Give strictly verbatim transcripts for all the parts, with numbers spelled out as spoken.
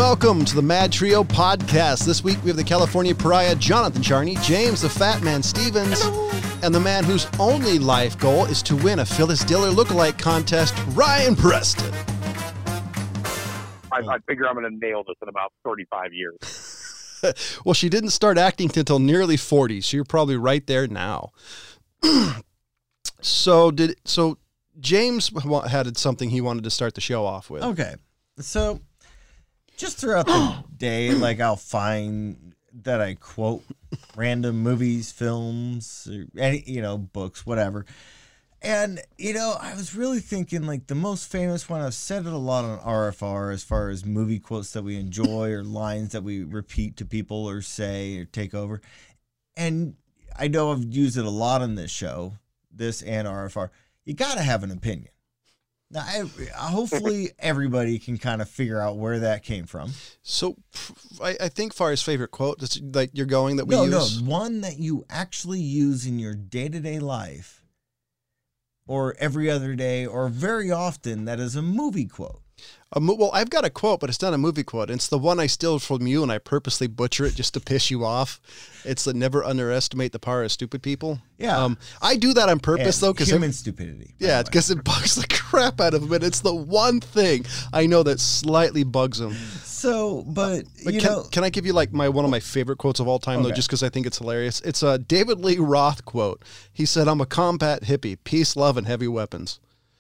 welcome to the Mad Trio podcast. This week we have the California Pariah, Jonathan Charney, James the Fat Man Stevens, Hello. And the man whose only life goal is to win a Phyllis Diller lookalike contest, Ryan Preston. I, I figure I'm going to nail this in about thirty-five years. Well, she didn't start acting until nearly forty, so you're probably right there now. so did so. James had something he wanted to start the show off with. Okay, so just throughout the day, like I'll find that I quote random movies, films, or any, you know, books, whatever. And, you know, I was really thinking like the most famous one, I've said it a lot on R F R as far as movie quotes that we enjoy or lines that we repeat to people or say or take over. And I know I've used it a lot on this show, this and R F R. You got to have an opinion. Now, I, hopefully everybody can kind of figure out where that came from. So I, I think Far's favorite quote, that's like you're going that we no, use. No, one that you actually use in your day-to-day life or every other day or very often that is a movie quote. A mo- well, I've got a quote, but it's not a movie quote. It's the one I steal from you and I purposely butcher it just to piss you off. It's the never underestimate the power of stupid people. Yeah. Um, I do that on purpose, and though. Cause human it, stupidity. Yeah, because it bugs the crap out of them. And it's the one thing I know that slightly bugs them. So, but, but you can, know. Can I give you like my one of my favorite quotes of all time, okay. though, just because I think it's hilarious? It's a David Lee Roth quote. He said, "I'm a combat hippie, peace, love, and heavy weapons."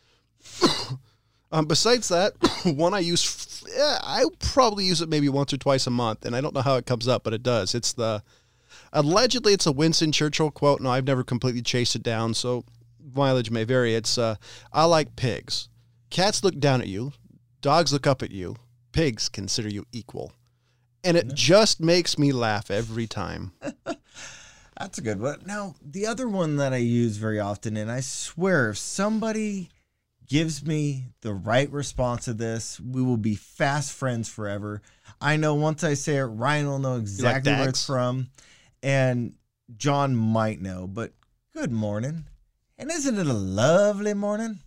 Um, besides that, one I use, yeah, I probably use it maybe once or twice a month, and I don't know how it comes up, but it does. It's the, allegedly it's a Winston Churchill quote. No, I've never completely chased it down, so mileage may vary. It's, uh, I like pigs. Cats look down at you. Dogs look up at you. Pigs consider you equal. And it just makes me laugh every time. That's a good one. Now, the other one that I use very often, and I swear if somebody gives me the right response to this, we will be fast friends forever. I know once I say it, Ryan will know exactly like where it's from, and John might know, but good morning. And isn't it a lovely morning?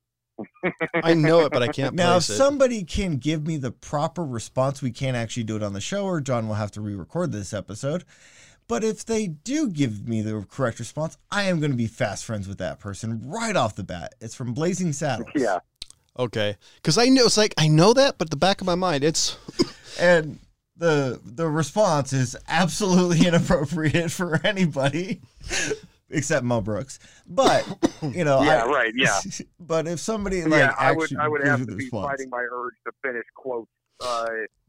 I know it, but I can't now, place if it. somebody can give me the proper response, we can't actually do it on the show, or John will have to re-record this episode. But if they do give me the correct response, I am going to be fast friends with that person right off the bat. It's from Blazing Saddles. Yeah. Okay. Because I know, it's like, I know that, but the back of my mind, it's... and the the response is absolutely inappropriate for anybody except Mel Brooks. But, you know... yeah, I, right, yeah. But if somebody, like, yeah, I actually would, I would have to be response. fighting my urge to finish quotes. Uh,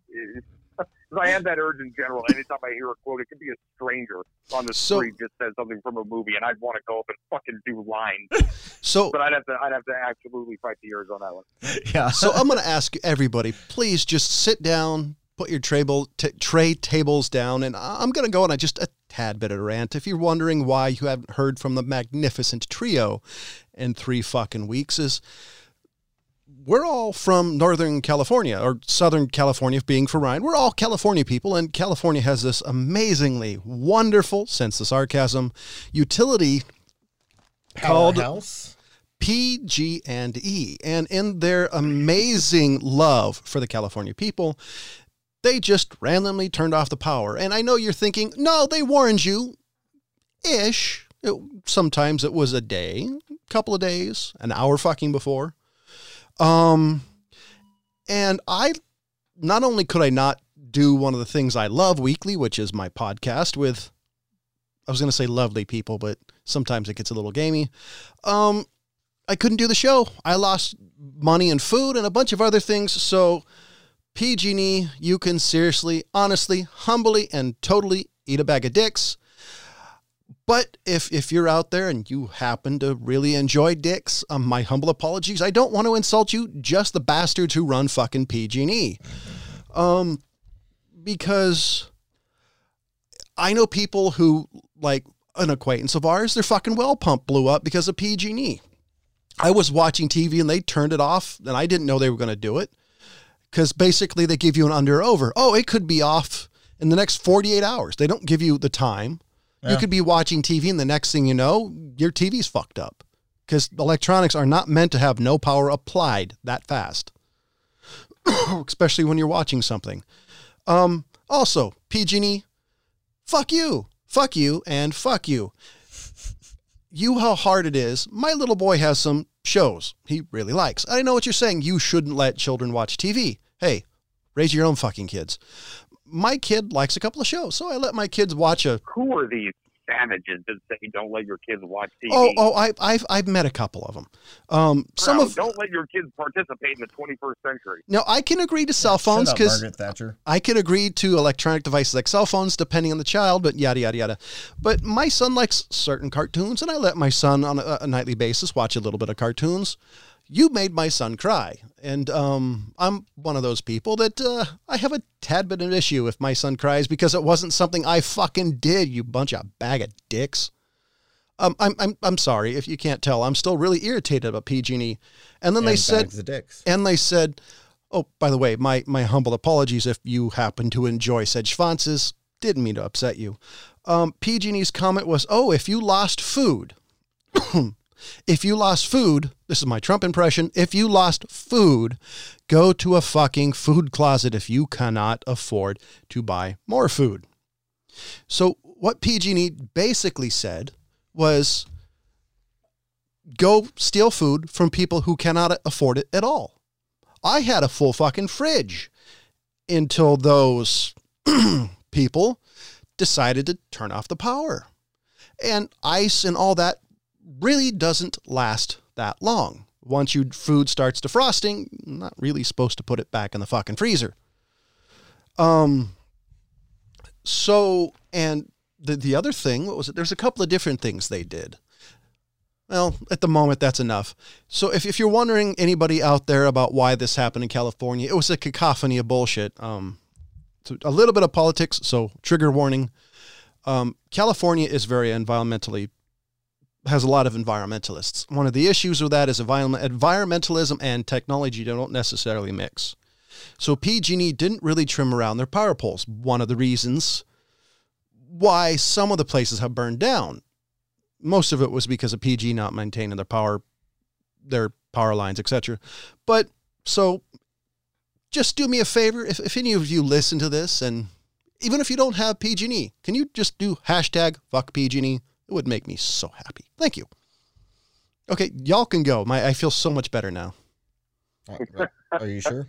I have that urge in general. Anytime I hear a quote, it could be a stranger on the so, street just says something from a movie, and I'd want to go up and fucking do lines. So, but I'd have to, I'd have to absolutely fight the urge on that one. Yeah. So I'm going to ask everybody, please just sit down, put your table, t- tray tables down, and I'm going to go on a, just a tad bit of a rant. If you're wondering why you haven't heard from the magnificent trio in three fucking weeks, is we're all from Northern California, or Southern California being for Ryan. We're all California people, and California has this amazingly wonderful, sense the sarcasm, utility called Powerhouse? P G and E. And in their amazing love for the California people, they just randomly turned off the power. And I know you're thinking, no, they warned you. Ish. It, sometimes it was a day, a couple of days, an hour fucking before. Um, and I, not only could I not do one of the things I love weekly, which is my podcast with, I was going to say lovely people, but sometimes it gets a little gamey. Um, I couldn't do the show. I lost money and food and a bunch of other things. So P G and E, you can seriously, honestly, humbly, and totally eat a bag of dicks. But if if you're out there and you happen to really enjoy dicks, um, my humble apologies. I don't want to insult you, just the bastards who run fucking P G and E. Um, because I know people who, like an acquaintance of ours, their fucking well pump blew up because of P G and E. I was watching T V and they turned it off, and I didn't know they were going to do it. Because basically they give you an under or over. Oh, it could be off in the next forty-eight hours. They don't give you the time. Yeah. You could be watching T V and the next thing you know, your T V's fucked up. Because electronics are not meant to have no power applied that fast. Especially when you're watching something. Um, also, P G and E, fuck you, fuck you, and fuck you. You how hard it is. My little boy has some shows he really likes. I know what you're saying. You shouldn't let children watch T V. Hey, raise your own fucking kids. My kid likes a couple of shows, so I let my kids watch a... Who are these savages that say don't let your kids watch T V? Oh, oh, I, I've I've met a couple of them. Um, some no, of don't let your kids participate in the twenty-first century. Now, I can agree to cell phones Shut up, because Margaret Thatcher. I can agree to electronic devices like cell phones, depending on the child, but yada yada yada. But my son likes certain cartoons, and I let my son on a, a nightly basis watch a little bit of cartoons. You made my son cry, and um, I'm one of those people that uh, I have a tad bit of an issue if my son cries because it wasn't something I fucking did. You bunch of bag of dicks. Um, I'm I'm I'm sorry if you can't tell. I'm still really irritated about P G and E. And then And they said, bags of dicks. and they said, oh, by the way, my my humble apologies if you happen to enjoy said schwanzes. Didn't mean to upset you. Um, P G and E's comment was, oh, if you lost food, if you lost food, this is my Trump impression. If you lost food, go to a fucking food closet if you cannot afford to buy more food. So what P G and E basically said was go steal food from people who cannot afford it at all. I had a full fucking fridge until those people decided to turn off the power. And ice and all that really doesn't last that long. Once your food starts defrosting, you're not really supposed to put it back in the fucking freezer. Um, so, and The the other thing, what was it? There's a couple of different things they did. Well, at the moment, that's enough. So if, if you're wondering, anybody out there, about why this happened in California, it was a cacophony of bullshit. Um, so a little bit of politics, so trigger warning. Um, California is very environmentally, has a lot of environmentalists. One of the issues with that is environment, environmentalism and technology don't necessarily mix. So P G and E didn't really trim around their power poles. One of the reasons why some of the places have burned down. Most of it was because of P G not maintaining their power, their power lines, et cetera. But so just do me a favor. If, if any of you listen to this, and even if you don't have P G and E, can you just do hashtag fuck P G and E? It would make me so happy. Thank you. Okay. Y'all can go. My, I feel so much better now. Uh, Are you sure?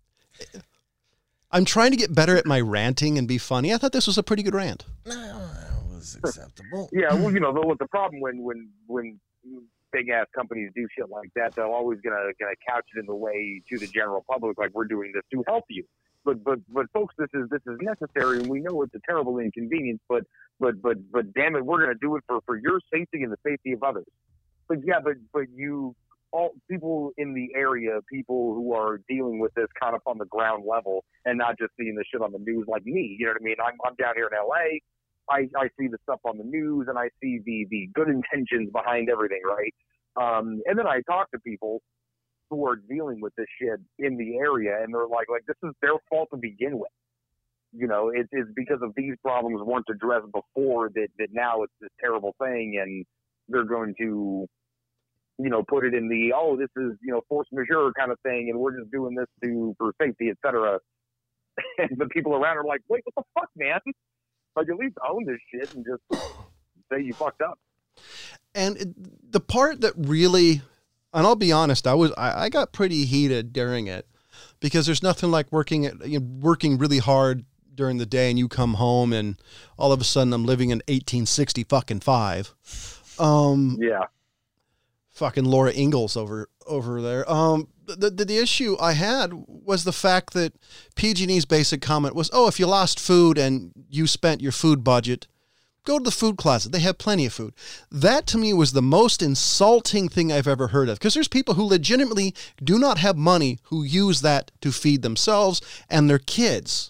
I'm trying to get better at my ranting and be funny. I thought this was a pretty good rant. No, it was acceptable. Yeah, well, you know, the, the problem when when when big ass companies do shit like that, they're always gonna gonna couch it in the way to the general public, like we're doing this to help you. But but but folks, this is this is necessary, and we know it's a terrible inconvenience. But but but but damn it, we're gonna do it for for your safety and the safety of others. But yeah, but but you. All people in the area, people who are dealing with this kind of on the ground level and not just seeing the shit on the news like me. You know what I mean? I'm, I'm down here in L A. I, I see the stuff on the news and I see the, the good intentions behind everything, right? Um, and then I talk to people who are dealing with this shit in the area, and they're like, like this is their fault to begin with. You know, it, it's because of these problems weren't addressed before that, that now it's this terrible thing, and they're going to, you know, put it in the, oh, this is, you know, force majeure kind of thing, and we're just doing this to for safety, et cetera. And the people around are like, wait, what the fuck, man? Like, at least own this shit and just say you fucked up. And it, the part that really, and I'll be honest, I was I, I got pretty heated during it, because there's nothing like working at you know, working really hard during the day, and you come home and all of a sudden I'm living in eighteen sixty fucking five. Um, yeah. Fucking Laura Ingalls over over there. Um, the, the the issue I had was the fact that P G and E's basic comment was, "Oh, if you lost food and you spent your food budget, go to the food closet. They have plenty of food." That to me was the most insulting thing I've ever heard of, because there's people who legitimately do not have money who use that to feed themselves and their kids.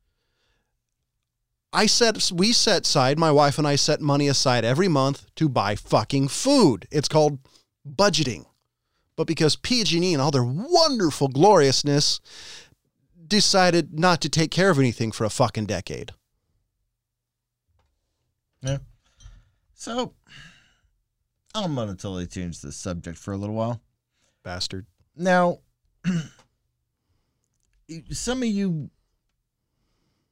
I set, we set aside, my wife and I set money aside every month to buy fucking food. It's called budgeting. But because P G and E and all their wonderful gloriousness decided not to take care of anything for a fucking decade. Yeah. So, I'm going to totally change the subject for a little while. Bastard. Now, some of you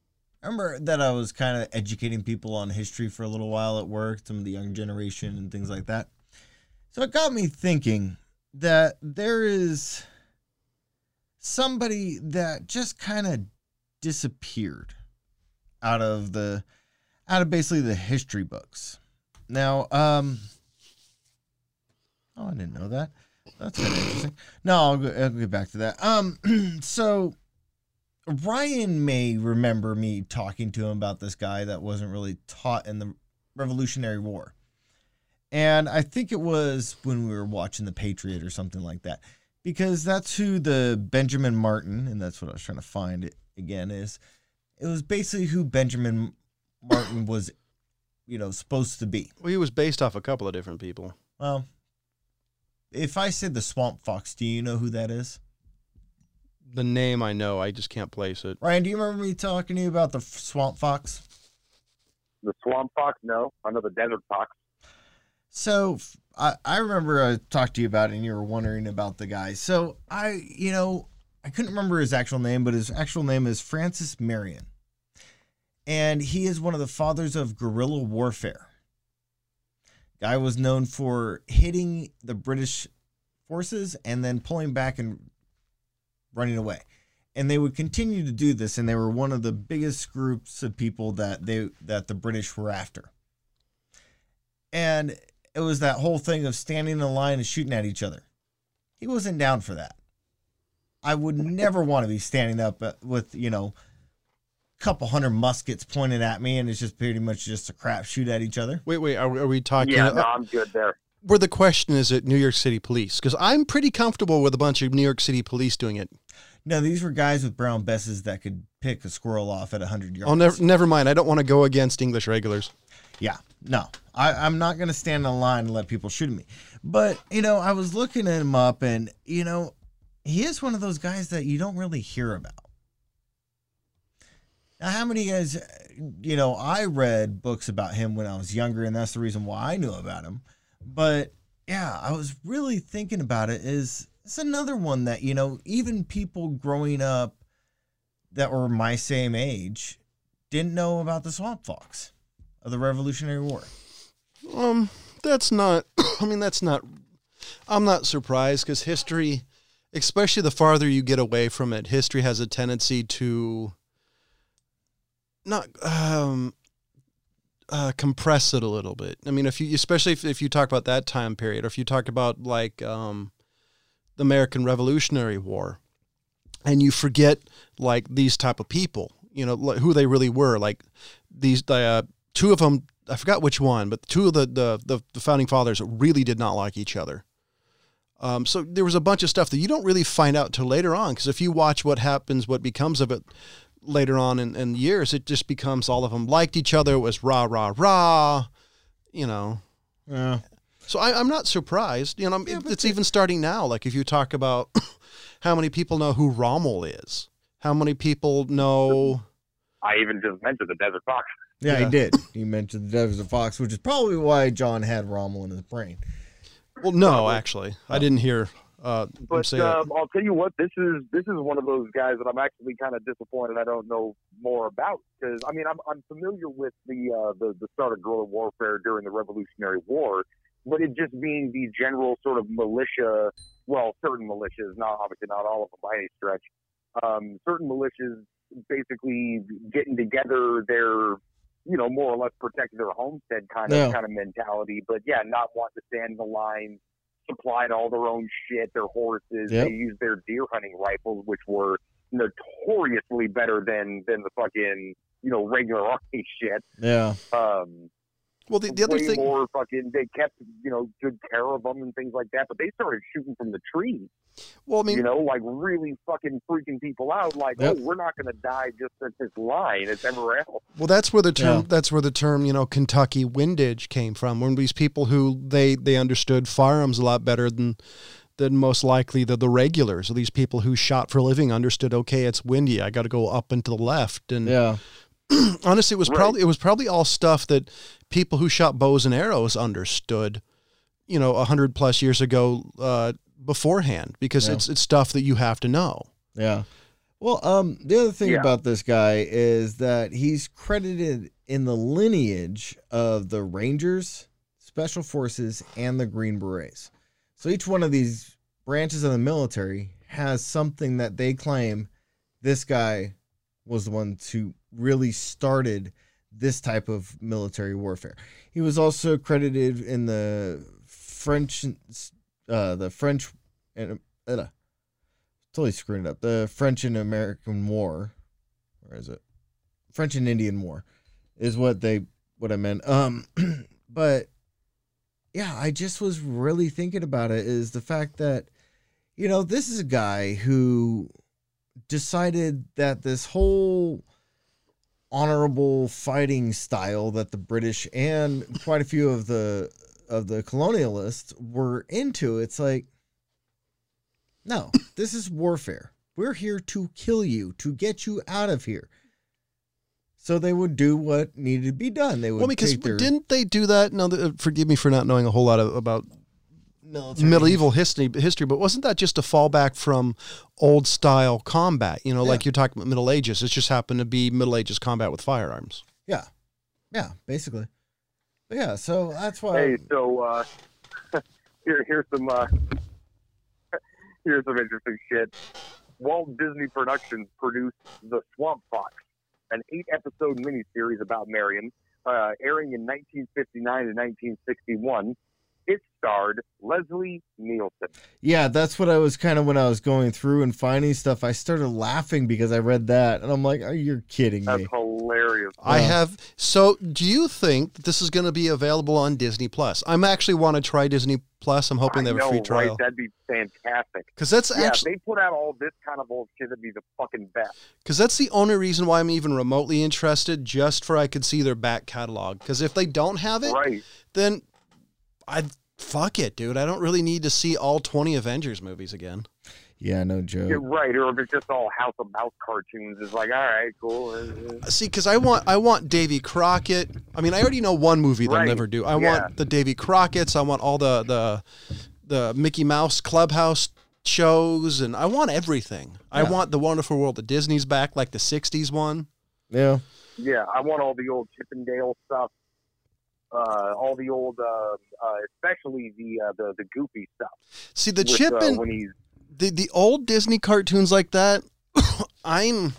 I remember that I was kind of educating people on history for a little while at work, some of the young generation and things like that. So it got me thinking that there is somebody that just kind of disappeared out of the, out of basically the history books. Now, um, oh, I didn't know that. That's kind of interesting. No, I'll, go, I'll get back to that. Um, so Ryan may remember me talking to him about this guy that wasn't really taught in the Revolutionary War. And I think it was when we were watching The Patriot or something like that, because that's who the Benjamin Martin, and that's what I was trying to find it again, is it was basically who Benjamin Martin was, you know, supposed to be. Well, he was based off a couple of different people. Well, if I said the Swamp Fox, do you know who that is? The name I know, I just can't place it. Ryan, do you remember me talking to you about the Swamp Fox? The Swamp Fox? No. I know the Desert Fox. So I, I remember I talked to you about it and you were wondering about the guy. So I, you know, I couldn't remember his actual name, but his actual name is Francis Marion. And he is one of the fathers of guerrilla warfare. Guy was known for hitting the British forces and then pulling back and running away. And they would continue to do this, and they were one of the biggest groups of people that they that the British were after. And it was that whole thing of standing in a line and shooting at each other. He wasn't down for that. I would never want to be standing up with, you know, a couple hundred muskets pointed at me, and it's just pretty much just a crap shoot at each other. Wait, wait, are, are we talking? Yeah, uh, no, I'm good there. Where the question is at New York City Police, because I'm pretty comfortable with a bunch of New York City Police doing it. No, these were guys with brown besses that could pick a squirrel off at one hundred yards. Oh, never, never mind. I don't want to go against English regulars. Yeah, no, I, I'm not going to stand in line and let people shoot at me. But, you know, I was looking at him up, and, you know, he is one of those guys that you don't really hear about. Now, how many guys, you know, I read books about him when I was younger, and that's the reason why I knew about him. But, yeah, I was really thinking about it. Is it's another one that, you know, even people growing up that were my same age didn't know about the Swamp Fox of the Revolutionary War. Um, that's not, I mean, that's not, I'm not surprised, because history, especially the farther you get away from it, history has a tendency to not, um, uh, compress it a little bit. I mean, if you, especially if, if you talk about that time period, or if you talk about like, um, the American Revolutionary War, and you forget like these type of people, you know, like, who they really were, like these, uh, two of them, I forgot which one, but two of the, the, the, the founding fathers really did not like each other. Um, so there was a bunch of stuff that you don't really find out till later on. Because if you watch what happens, what becomes of it later on in, in years, it just becomes all of them liked each other. It was rah, rah, rah, you know. Yeah. So I, I'm not surprised. You know, Yeah, it, but it's the- even starting now. Like if you talk about how many people know who Rommel is, how many people know. I even just mentioned the Desert Fox. Yeah, Yeah. he did. He mentioned the Desert Fox, which is probably why John had Rommel in his brain. Well, no, actually, I didn't hear uh, him But say um, I'll tell you what, this is this is one of those guys that I'm actually kind of disappointed I don't know more about, because I mean I'm I'm familiar with the uh, the the start of guerrilla warfare during the Revolutionary War, but it just being the general sort of militia, well, certain militias, not obviously not all of them by any stretch, um, certain militias basically getting together their, you know, more or less protect their homestead kind of Yeah. kind of mentality, but yeah, not wanting to stand in the line, supplied all their own shit, their horses. Yep. They used their deer hunting rifles, which were notoriously better than than the fucking, you know, regular army shit. Yeah. Um, well, the, the other way thing. more fucking, they kept, you know, good care of them and things like that, but they started shooting from the trees. Well, I mean, You know, like really fucking freaking people out. Like, Yep. oh, we're not going to die just at this line. It's everywhere else. Well, that's where the term Yeah. that's where the term, you know, Kentucky windage came from. When these people who they they understood firearms a lot better than than most likely the the regulars. Or these people who shot for a living understood, okay, it's windy, I got to go up and to the left. And Yeah. honestly, it was Right. probably it was probably all stuff that people who shot bows and arrows understood, you know, a hundred plus years ago uh, beforehand, because Yeah. it's it's stuff that you have to know. Yeah. Well, um, the other thing Yeah. about this guy is that he's credited in the lineage of the Rangers, Special Forces, and the Green Berets. So each one of these branches of the military has something that they claim this guy was the one who really started this type of military warfare. He was also credited in the French, uh, the French, and uh, totally screwing it up. The French and American War, where is it? French and Indian War, is what they what I meant. Um, but yeah, I just was really thinking about it. Is the fact that, you know, this is a guy who decided that this whole honorable fighting style that the British and quite a few of the of the colonialists were into, it's like, no, this is warfare. We're here to kill you, to get you out of here. So they would do what needed to be done. They would Well, because take their didn't they do that? No, th- forgive me for not knowing a whole lot of, about military medieval history, history, but wasn't that just a fallback from old style combat? You know, Yeah. like you're talking about Middle Ages. It just happened to be Middle Ages combat with firearms. Yeah, yeah, basically. But yeah, so that's why. Hey, so uh, here, here's some uh, here's some interesting shit. Walt Disney Productions produced The Swamp Fox, an eight-episode miniseries about Marion, uh, airing in nineteen fifty-nine to nineteen sixty-one. It starred Leslie Nielsen. Yeah, that's what I was kind of when I was going through and finding stuff. I started laughing because I read that, and I'm like, "Are you kidding That's me?" hilarious. I Yeah. have. So, do you think that this is going to be available on Disney Plus? I'm actually want to try Disney Plus. I'm hoping I they have know, a free right? trial That'd be fantastic. because that's Yeah, actually if they put out all this kind of old shit, it'd be the fucking best. because that's the only reason why I'm even remotely interested. Just for I could see their back catalog. Because if they don't have it, Right. then I fuck it, dude. I don't really need to see all twenty Avengers movies again. Yeah, no joke. You're right. Or if it's just all House of Mouse cartoons, it's like, all right, cool. Uh, See, because I want I want Davy Crockett. I mean, I already know one movie they'll Right. never do. I Yeah. want the Davy Crockett's. I want all the the the Mickey Mouse Clubhouse shows, and I want everything. I Yeah. want the Wonderful World of Disney's back, like the sixties one. Yeah, Yeah, I want all the old Chippendale stuff. Uh, all the old, uh, uh, especially the, uh, the the goofy stuff. See, the with, Chip uh, and when he's the the old Disney cartoons like that. I'm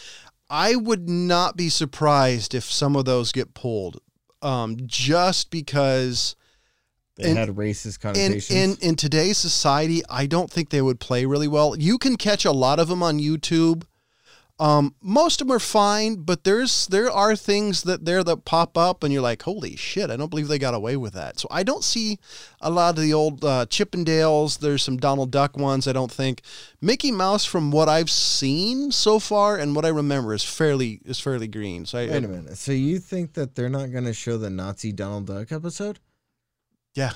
I would not be surprised if some of those get pulled, um, just because. they And- had racist In, connotations. in in today's society, I don't think they would play really well. You can catch a lot of them on YouTube. Um, most of them are fine, but there's there are things that there that pop up, and you're like, holy shit! I don't believe they got away with that. So I don't see a lot of the old uh, Chippendales. There's some Donald Duck ones. I don't think Mickey Mouse, from what I've seen so far and what I remember, is fairly is fairly green. So I, Wait a minute. So you think that they're not going to show the Nazi Donald Duck episode? yeah.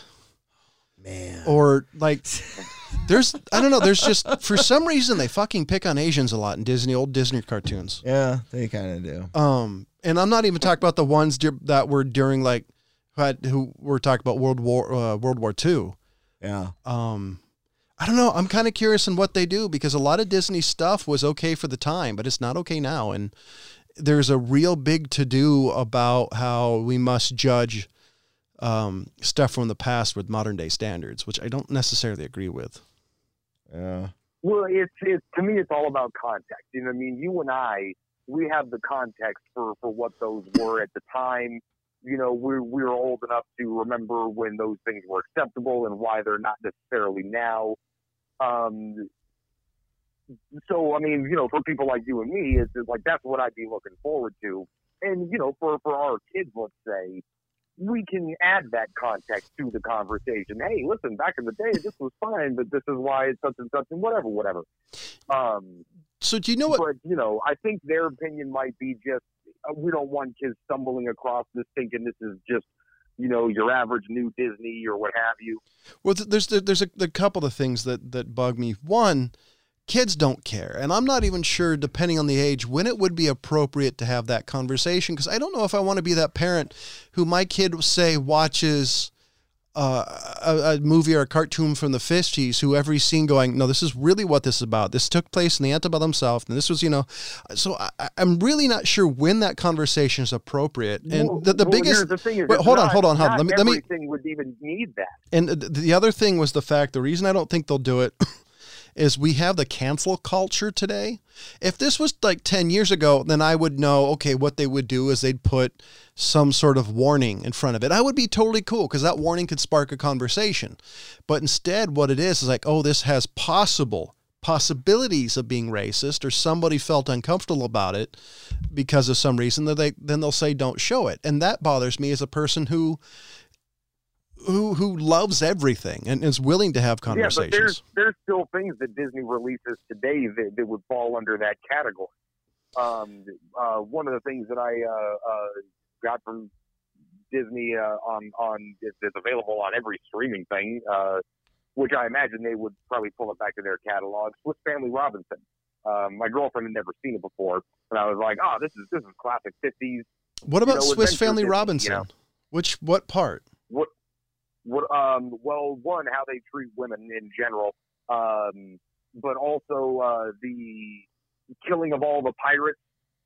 Man. Or like, there's I don't know. There's just for some reason they fucking pick on Asians a lot in Disney old Disney cartoons. Yeah, they kind of do. Um, and I'm not even talking about the ones dur- that were during like who, had, who were talking about World War uh, World War Two. Yeah. Um, I don't know. I'm kind of curious in what they do because a lot of Disney stuff was okay for the time, but it's not okay now. And there's a real big to do about how we must judge um, stuff from the past with modern day standards, which I don't necessarily agree with. Yeah. well, it's it's to me, it's all about context. You know what I mean? You and I, we have the context for for what those were at the time. You know, we're we're old enough to remember when those things were acceptable and why they're not necessarily now. Um, so I mean, you know, for people like you and me, it's, it's like that's what I'd be looking forward to. And you know, for for our kids, let's say, we can add that context to the conversation. Hey, listen, back in the day, this was fine, but this is why it's such and such and whatever, whatever. Um, So do you know what? but you know, I think their opinion might be just uh, we don't want kids stumbling across this thinking this is just, you know, your average new Disney or what have you. Well, th- there's there's a, a couple of things that that bug me. One, kids don't care, and I'm not even sure, depending on the age, when it would be appropriate to have that conversation. Because I don't know if I want to be that parent who my kid say watches uh, a, a movie or a cartoon from the fifties who every scene going, no, this is really what this is about. This took place in the Antebellum South, and this was, you know, so I, I'm really not sure when that conversation is appropriate. And well, the, the well, biggest, the thing is, wait, hold not, on, hold on, hold on. Let me, let me, everything would even need that. and the other thing was the fact, the reason I don't think they'll do it is we have the cancel culture today. If this was like ten years ago, then I would know, okay, what they would do is they'd put some sort of warning in front of it. I would be totally cool because that warning could spark a conversation. But instead, what it is is like, oh, this has possible possibilities of being racist, or somebody felt uncomfortable about it because of some reason, that they then they'll say don't show it. And that bothers me as a person who who who loves everything and is willing to have conversations. Yeah, but there's there's still things that Disney releases today that, that would fall under that category. Um, uh, one of the things that I uh, uh, got from Disney uh, on on that's available on every streaming thing, uh, which I imagine they would probably pull it back to their catalog. Swiss Family Robinson. Um, my girlfriend had never seen it before, and I was like, "Oh, this is this is classic fifties." What about you know, Swiss Family Disney, Robinson? You know? Which what part? What What, um, well, one, how they treat women in general, um, but also uh, the killing of all the pirates,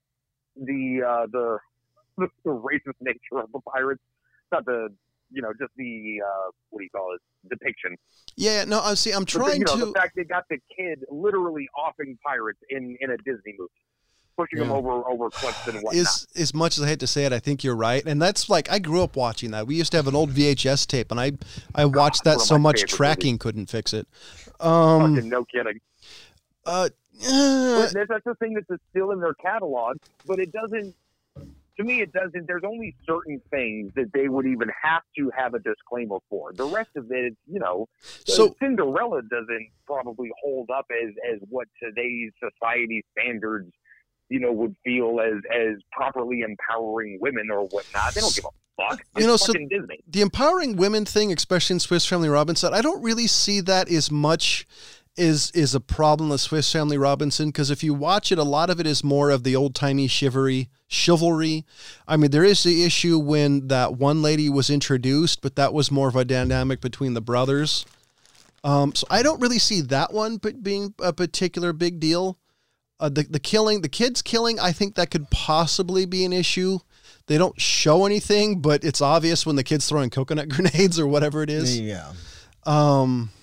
the uh, the the racist nature of the pirates, not the, you know, just the uh, what do you call it, depiction. Yeah, no, I see. I'm trying but the, you know, to. the fact they got the kid literally offing pirates in, in a Disney movie. Pushing Yeah. them over over cliffs and whatnot. As, as much as I hate to say it, I think you're right. And that's like, I grew up watching that. We used to have an old V H S tape, and I I watched God, that one of so my much favorite tracking movies. couldn't fix it. Um, Fucking no kidding. uh, But uh, that's, that's the thing that's still in their catalog, but it doesn't, to me, it doesn't, there's only certain things that they would even have to have a disclaimer for. The rest of it, you know, So- Cinderella doesn't probably hold up as, as what today's society standards, you know, would feel as, as properly empowering women or whatnot. They don't give a fuck. It's You know, so- fucking Disney. the empowering women thing, especially in Swiss Family Robinson, I don't really see that as much is is a problem with Swiss Family Robinson, because if you watch it, a lot of it is more of the old-timey chivalry chivalry. I mean, there is the issue when that one lady was introduced, but that was more of a dynamic between the brothers. Um, so I don't really see that one but being a particular big deal. Uh, the the killing, the kids killing, I think that could possibly be an issue. They don't show anything, but it's obvious when the kid's throwing coconut grenades or whatever it is. Yeah. Um,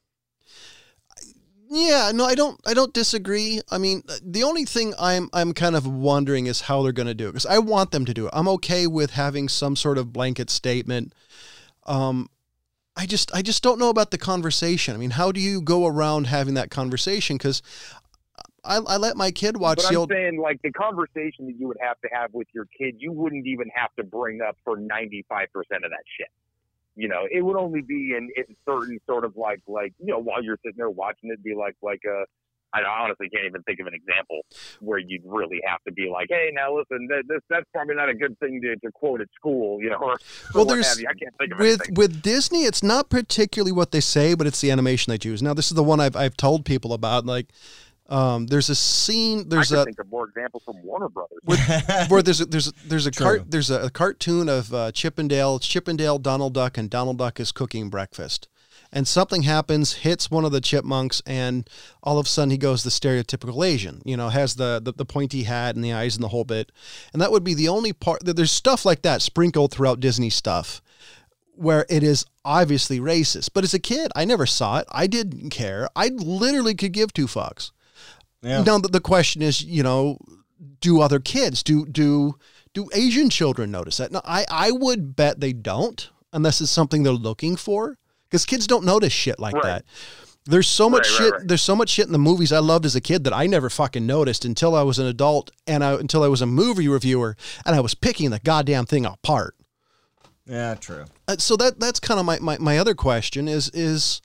yeah, no, I don't, I don't disagree. I mean, the only thing I'm, I'm kind of wondering is how they're going to do it, because I want them to do it. I'm okay with having some sort of blanket statement. Um, I just, I just don't know about the conversation. I mean, how do you go around having that conversation? Because I, I let my kid watch But the I'm old. saying, like, the conversation that you would have to have with your kid, you wouldn't even have to bring up for ninety-five percent of that shit. You know, it would only be in, in certain sort of like, like, you know, while you're sitting there watching it, be like, like, uh, I honestly can't even think of an example where you'd really have to be like, hey, now listen, th- this that's probably not a good thing to, to quote at school, you know, or, or Well, what there's have you. I can't think of with anything. with Disney, it's not particularly what they say, but it's the animation they choose. Now, this is the one I've I've told people about. Like, um, there's a scene. There's I can a think of more examples from Warner Brothers. where there's a, there's a, there's a True. cart there's a, a cartoon of uh, Chippendale it's Chippendale Donald Duck, and Donald Duck is cooking breakfast, and something happens, hits one of the chipmunks, and all of a sudden he goes the stereotypical Asian, you know, has the, the the pointy hat and the eyes and the whole bit, and that would be the only part. There's stuff like that sprinkled throughout Disney stuff where it is obviously racist, but as a kid I never saw it. I didn't care. I literally could give two fucks. Yeah. Now the, the question is, you know, do other kids, do do do Asian children notice that? No, I, I would bet they don't, unless it's something they're looking for, because kids don't notice shit like Right. that. There's so much Right, right, shit. right. There's so much shit in the movies I loved as a kid that I never fucking noticed until I was an adult, and I until I was a movie reviewer, and I was picking the goddamn thing apart. Yeah, true. Uh, so that that's kind of my, my, my other question is is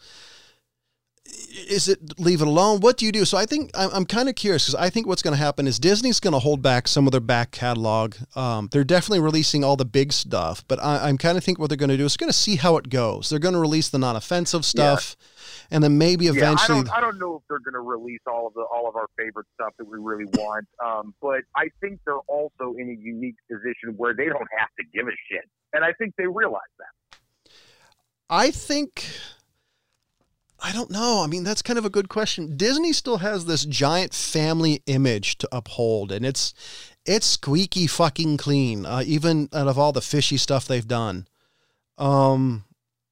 is it leave it alone? What do you do? So I think I'm, I'm kind of curious, because I think what's going to happen is Disney's going to hold back some of their back catalog. Um, they're definitely releasing all the big stuff, but I, I'm kind of think what they're going to do is going to see how it goes. They're going to release the non-offensive stuff, and then maybe eventually. Yeah, I don't, I don't know if they're going to release all of the all of our favorite stuff that we really want, um, but I think they're also in a unique position where they don't have to give a shit, and I think they realize that. I think, I don't know. I mean, that's kind of a good question. Disney still has this giant family image to uphold, and it's it's squeaky fucking clean, uh, even out of all the fishy stuff they've done. Um,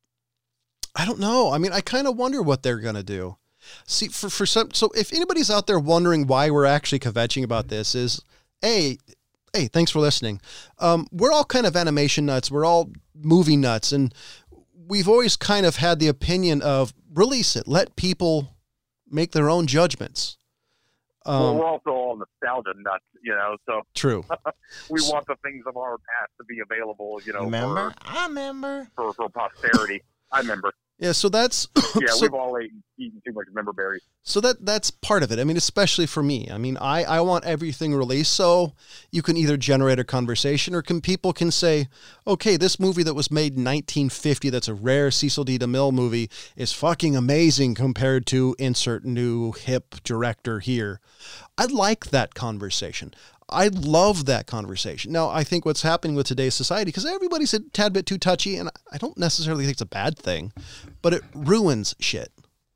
I don't know. I mean, I kind of wonder what they're gonna do. See, for for some, so if anybody's out there wondering why we're actually kvetching about this, is a hey, thanks for listening. Um, we're all kind of animation nuts. We're all movie nuts, and we've always kind of had the opinion of release it, let people make their own judgments. Um, well, we're also all nostalgia nuts, you know, so true. we want the things of our past to be available, you know, Remember? for, I remember. for, for posterity. I remember. Yeah, so that's Yeah, so, we've all eaten, eaten too much member berries. so that that's part of it. I mean, especially for me. I mean, I, I want everything released so you can either generate a conversation or can people can say, okay, this movie that was made in nineteen fifty, that's a rare Cecil D. DeMille movie, is fucking amazing compared to insert new hip director here. I like that conversation. I love that conversation. Now, I think what's happening with today's society, because everybody's a tad bit too touchy, and I don't necessarily think it's a bad thing, but it ruins shit.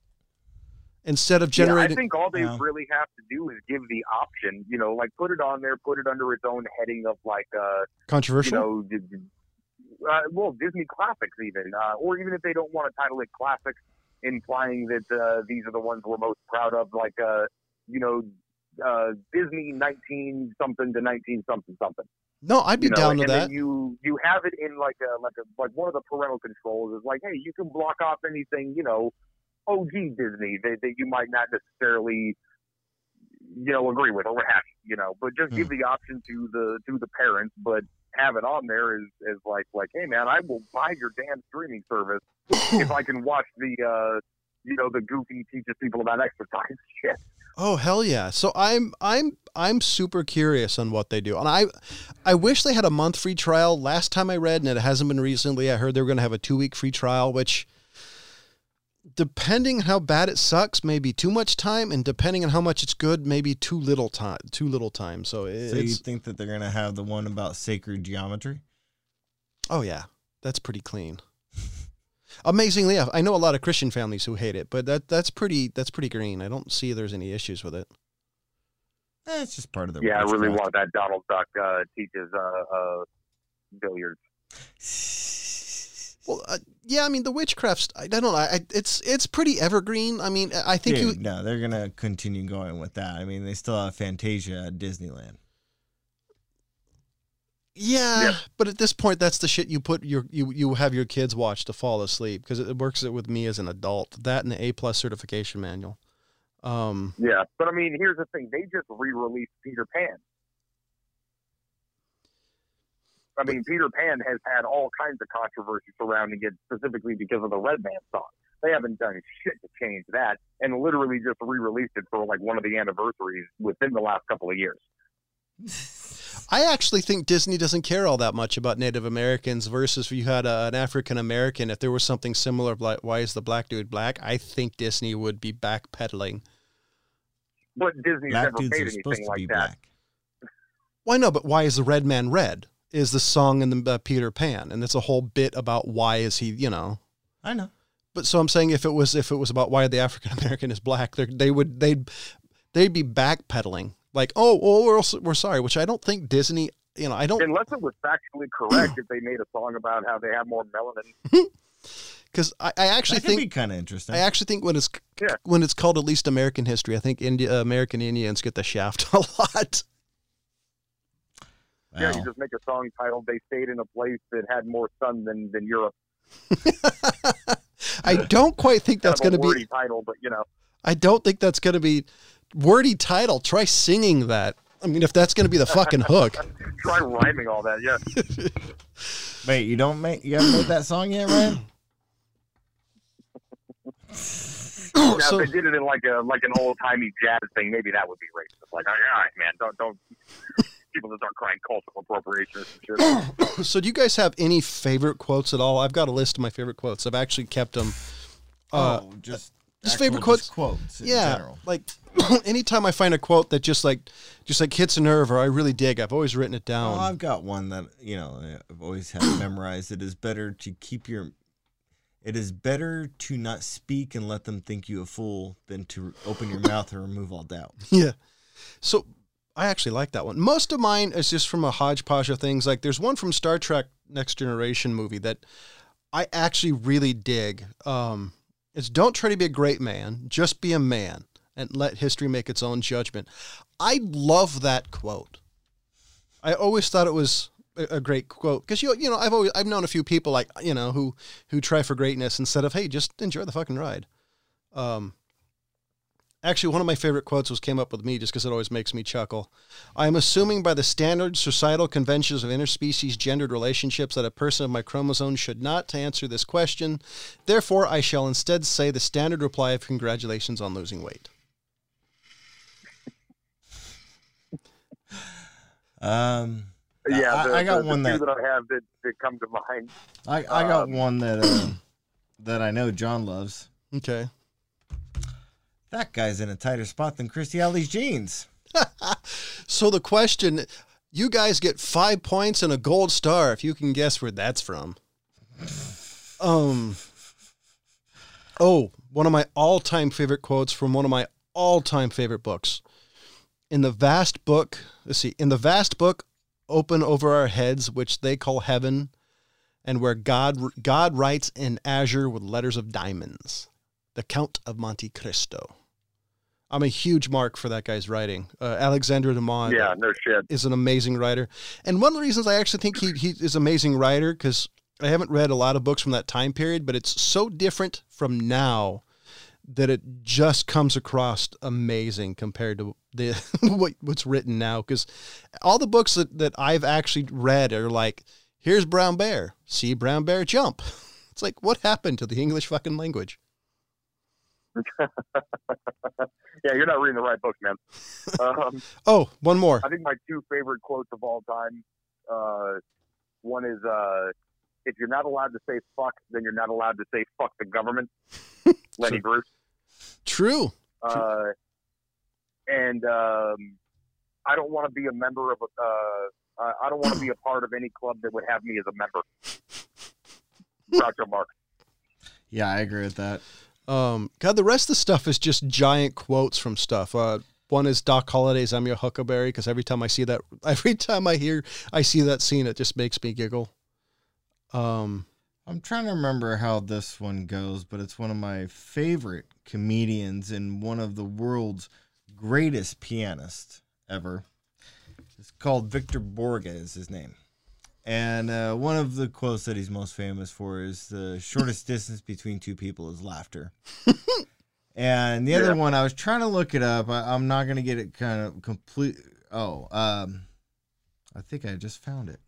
Instead of generating... Yeah, I think all they Yeah. really have to do is give the option, you know, like put it on there, put it under its own heading of like, uh, controversial? you know, d- d- uh, well, Disney classics even, uh, or even if they don't want to title it classics, implying that uh, these are the ones we're most proud of, like, uh, you know, uh, Disney nineteen something to nineteen something something. No, I'd be You know, down and to then that. you you have it in like a like a like one of the parental controls is like, hey, you can block off anything, you know, O G Disney that, that you might not necessarily, you know, agree with or what have you, you know, but just give the option to the to the parents, but have it on there as, as like like, hey man, I will buy your damn streaming service if I can watch the uh you know, the goofy teaches people about exercise shit. Oh hell yeah. So I'm I'm I'm super curious on what they do. And I I wish they had a month free trial. Last time I read, and it hasn't been recently, I heard they were gonna have a two week free trial, which depending on how bad it sucks, maybe too much time, and depending on how much it's good, maybe too little time too little time. So it's So you think that they're going to have the one about sacred geometry? oh yeah, that's pretty clean. Amazingly, I know a lot of Christian families who hate it, but that that's pretty that's pretty green. I don't see there's any issues with it. Eh, it's just part of the Yeah, I really witchcraft. want that Donald Duck uh, teaches uh, uh, billiards. Well, uh, yeah, I mean the witchcraft. I don't know. I, it's it's pretty evergreen. I mean, I think Dude, you. no, they're going to continue going with that. I mean, they still have Fantasia at Disneyland. Yeah, Yep. but at this point, that's the shit you put your you you have your kids watch to fall asleep because it works it with me as an adult. That and the A plus certification manual. Um, Yeah, but I mean, here's the thing: they just re-released Peter Pan. I mean, Peter Pan has had all kinds of controversy surrounding it, specifically because of the Red Man song. They haven't done shit to change that, and literally just re-released it for like one of the anniversaries within the last couple of years. I actually think Disney doesn't care all that much about Native Americans versus if you had a, an African American. If there was something similar, like why is the black dude black? I think Disney would be backpedaling. But Disney's Black never dudes made are supposed anything to like be that. black. Why no? But why is the red man red? Is the song in the uh, Peter Pan, and it's a whole bit about why is he, you know. I know. But so I'm saying if it was if it was about why the African American is black, they they would they'd they'd be backpedaling like oh oh we're we're sorry, which I don't think Disney, you know, I don't Unless it was factually correct, if they made a song about how they have more melanin. because I, I actually That could be think kind of interesting. I actually think when it's Yeah. when it's called at least American history, I think India American Indians get the shaft a lot. Yeah, Wow. you just make a song titled "They Stayed in a Place That Had More Sun Than Than Europe." I don't quite think that's Kind going of to a be. wordy title, but you know, I don't think that's going to be wordy title. Try singing that. I mean, if that's going to be the fucking hook. try rhyming all that. Yeah, Wait, you don't make you haven't made that song yet, Ryan? now, So- if they did it in like a like an old timey jazz thing, maybe that would be racist. Like, all right, man, don't don't people just start crying cultural appropriation and shit. So do you guys have any favorite quotes at all? I've got a list of my favorite quotes. I've actually kept them. Uh, oh, just just actual favorite quotes? quotes in yeah, general. like anytime I find a quote that just like just like hits a nerve or I really dig, I've always written it down. Oh, I've got one that, you know, I've always had memorized. It is better to keep your It is better to not speak and let them think you a fool than to open your mouth and remove all doubt. Yeah. So I actually like that one. Most of mine is just from a hodgepodge of things. Like there's one from Star Trek Next Generation movie that I actually really dig. Um, it's don't try to be a great man, just be a man and let history make its own judgment. I love that quote. I always thought it was a great quote because you you know I've always I've known a few people like you know who who try for greatness instead of hey just enjoy the fucking ride. Um, actually, one of my favorite quotes was came up with me just because it always makes me chuckle. I am assuming by the standard societal conventions of interspecies gendered relationships that a person of my chromosome should not answer this question. Therefore, I shall instead say the standard reply of congratulations on losing weight. Um. Yeah, I, the, I got the, one the that, two that I have that, that come to mind. I, I got um, one that uh, that I know John loves. Okay. That guy's in a tighter spot than Christy Alley's jeans. So the question, you guys get five points and a gold star if you can guess where that's from. Um. Oh, one of my all-time favorite quotes from one of my all-time favorite books. In the vast book, let's see, in the vast book open over our heads, which they call heaven, and where God God writes in azure with letters of diamonds, the Count of Monte Cristo. I'm a huge mark for that guy's writing. Uh, Alexandre Dumas Yeah, no shit. is an amazing writer. And one of the reasons I actually think he, he is an amazing writer, because I haven't read a lot of books from that time period, but it's so different from now that it just comes across amazing compared to the what, what's written now. Because all the books that, that I've actually read are like, here's Brown Bear, see Brown Bear jump. It's like, what happened to the English fucking language? Yeah, you're not reading the right book, man. Um, Oh, one more. I think my two favorite quotes of all time. Uh, one is, uh, "If you're not allowed to say fuck, then you're not allowed to say fuck the government." Lenny Bruce. True. Uh, and um, I don't want to be a member of a. Uh, I don't want to be a part of any club that would have me as a member. Groucho Marx. Yeah, I agree with that. Um, God, the rest of the stuff is just giant quotes from stuff. Uh, one is Doc Holliday's "I'm Your Huckleberry," because every time I see that, every time I hear, I see that scene, it just makes me giggle. Um, I'm trying to remember how this one goes, but it's one of my favorite comedians and one of the world's greatest pianists ever. It's called Victor Borge is his name. And uh, one of the quotes that he's most famous for is the shortest distance between two people is laughter. And the other Yeah. one, I was trying to look it up. I, I'm not going to get it kind of complete. Oh, um, I think I just found it